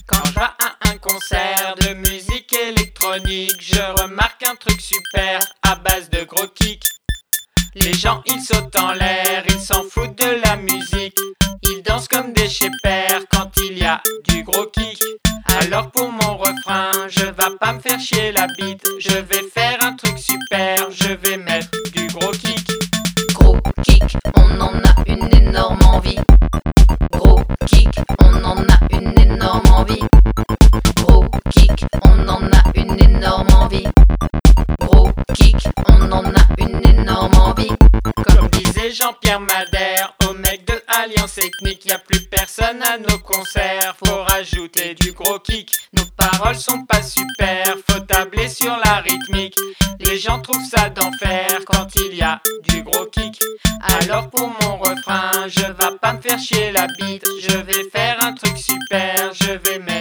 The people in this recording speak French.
Quand je vais à un concert de musique électronique, je remarque un truc super à base de gros kicks. Les gens ils sautent en l'air, ils s'en foutent de la musique. Ils dansent comme des chépères quand il y a du gros kick. Alors pour mon refrain, je vais pas me faire chier la bite. Je vais faire un truc super, je vais mettre du gros kick. Gros kick, on en a une énorme envie. Gros kick, on en a une énorme envie. Gros kick, on en a une énorme envie. Gros kick, on en a une énorme envie. Comme disait Jean-Pierre Madère, au mec de Alliance Ethnique, y a plus personne à nos concerts, faut rajouter du gros kick. Nos paroles sont pas super, faut tabler sur la rythmique. Les gens trouvent ça d'enfer quand il y a du gros kick. Alors pour mon refrain, je vais pas me faire chier la bite, je vais faire un truc super, je vais mettre